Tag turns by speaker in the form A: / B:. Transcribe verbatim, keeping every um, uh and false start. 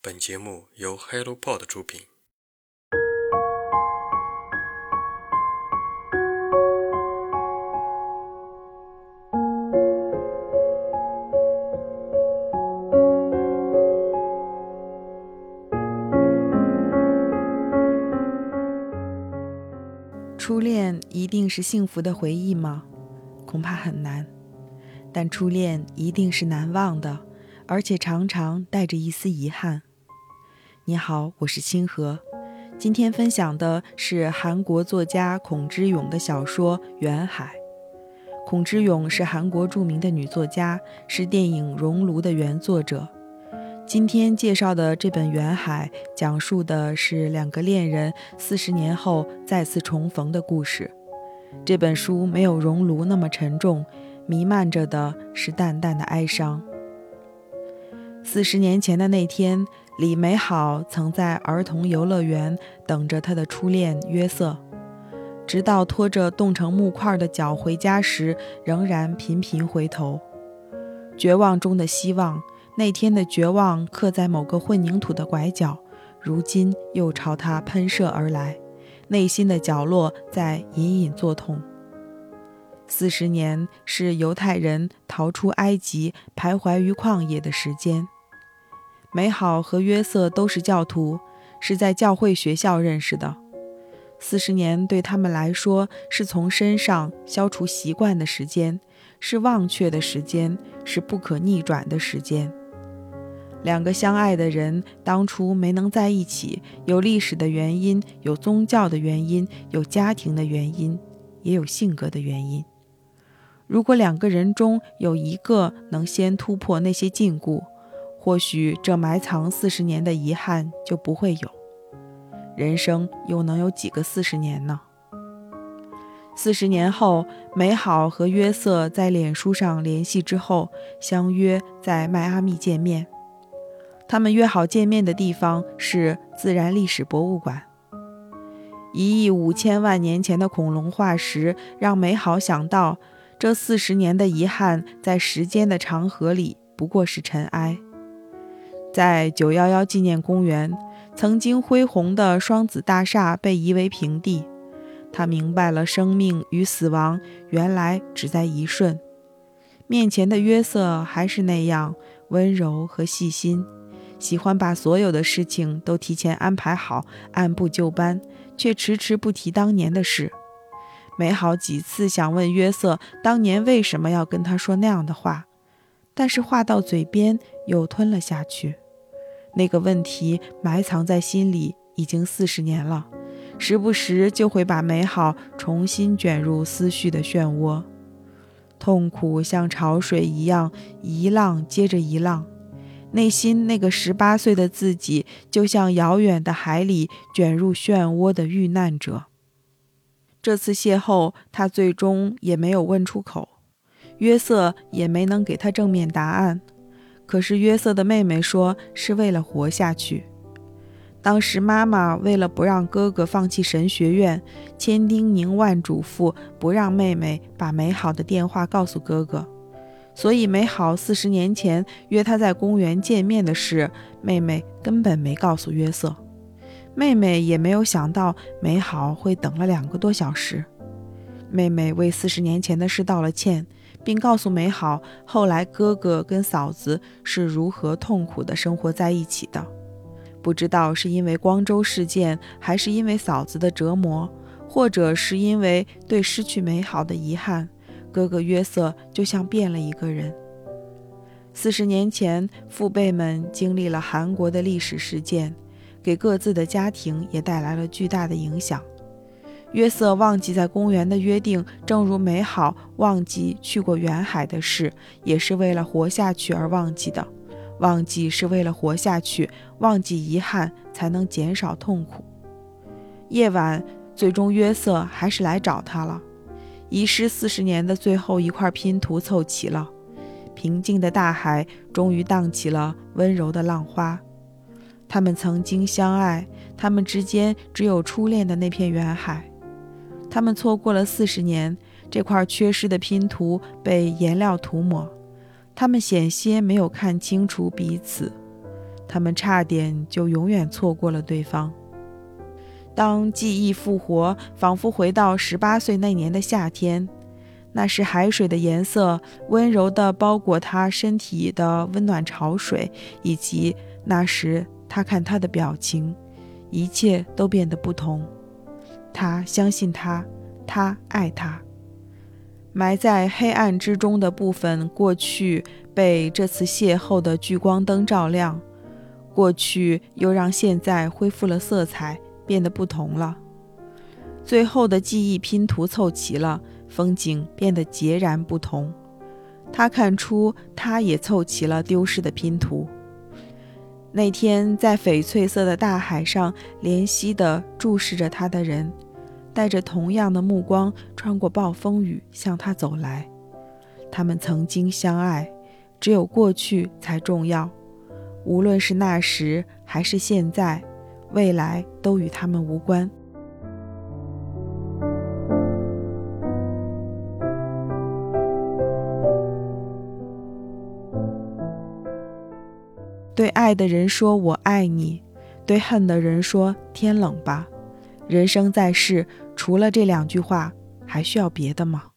A: 本节目由 HelloPod 出品。
B: 初恋一定是幸福的回忆吗？恐怕很难。但初恋一定是难忘的，而且常常带着一丝遗憾。你好，我是清河。今天分享的是韩国作家孔之勇的小说《远海》。孔之勇是韩国著名的女作家，是电影《熔炉》的原作者。今天介绍的这本《远海》讲述的是两个恋人四十年后再次重逢的故事。这本书没有《熔炉》那么沉重，弥漫着的是淡淡的哀伤。四十年前的那天，李美好曾在儿童游乐园等着她的初恋约瑟，直到拖着冻成木块的脚回家时，仍然频频回头。绝望中的希望，那天的绝望刻在某个混凝土的拐角，如今又朝他喷射而来，内心的角落在隐隐作痛。四十年是犹太人逃出埃及徘徊于旷野的时间。美好和约瑟都是教徒，是在教会学校认识的。四十年对他们来说是从身上消除习惯的时间，是忘却的时间，是不可逆转的时间。两个相爱的人当初没能在一起，有历史的原因，有宗教的原因，有家庭的原因，也有性格的原因。如果两个人中有一个能先突破那些禁锢，或许这埋藏四十年的遗憾就不会有。人生又能有几个四十年呢？四十年后，美好和约瑟在脸书上联系之后，相约在迈阿密见面。他们约好见面的地方是自然历史博物馆。一亿五千万年前的恐龙化石让美好想到，这四十年的遗憾在时间的长河里不过是尘埃。在九一一纪念公园，曾经恢宏的双子大厦被夷为平地。他明白了生命与死亡原来只在一瞬。面前的约瑟还是那样温柔和细心，喜欢把所有的事情都提前安排好，按部就班，却迟迟不提当年的事。美好几次想问约瑟当年为什么要跟他说那样的话，但是话到嘴边又吞了下去。那个问题埋藏在心里已经四十年了，时不时就会把美好重新卷入思绪的漩涡。痛苦像潮水一样，一浪接着一浪。内心那个十八岁的自己，就像遥远的海里卷入漩涡的遇难者。这次邂逅，他最终也没有问出口，约瑟也没能给他正面答案。可是约瑟的妹妹说是为了活下去。当时妈妈为了不让哥哥放弃神学院，千叮咛万嘱咐，不让妹妹把美好的电话告诉哥哥。所以美好四十年前约他在公园见面的事，妹妹根本没告诉约瑟。妹妹也没有想到美好会等了两个多小时。妹妹为四十年前的事道了歉，并告诉美好后来哥哥跟嫂子是如何痛苦地生活在一起的。不知道是因为光州事件，还是因为嫂子的折磨，或者是因为对失去美好的遗憾，哥哥约瑟就像变了一个人。四十年前，父辈们经历了韩国的历史事件，给各自的家庭也带来了巨大的影响。约瑟忘记在公园的约定，正如美好忘记去过远海的事，也是为了活下去而忘记的。忘记是为了活下去，忘记遗憾才能减少痛苦。夜晚，最终约瑟还是来找他了。遗失四十年的最后一块拼图凑齐了，平静的大海终于荡起了温柔的浪花。他们曾经相爱，他们之间只有初恋的那片远海。他们错过了四十年，这块缺失的拼图被颜料涂抹，他们险些没有看清楚彼此。 他们差点就永远错过了对方。当记忆复活，仿佛回到十八岁那年的夏天，那时海水的颜色温柔地包裹他身体的温暖潮水，以及那时他看他的表情，一切都变得不同。他相信他，他爱他。埋在黑暗之中的部分，过去被这次邂逅的聚光灯照亮，过去又让现在恢复了色彩，变得不同了。最后的记忆拼图凑齐了，风景变得截然不同。他看出他也凑齐了丢失的拼图。那天在翡翠色的大海上怜惜地注视着他的人，带着同样的目光穿过暴风雨向他走来。他们曾经相爱，只有过去才重要。无论是那时还是现在，未来都与他们无关。对爱的人说我爱你，对恨的人说天冷吧。人生在世，除了这两句话，还需要别的吗？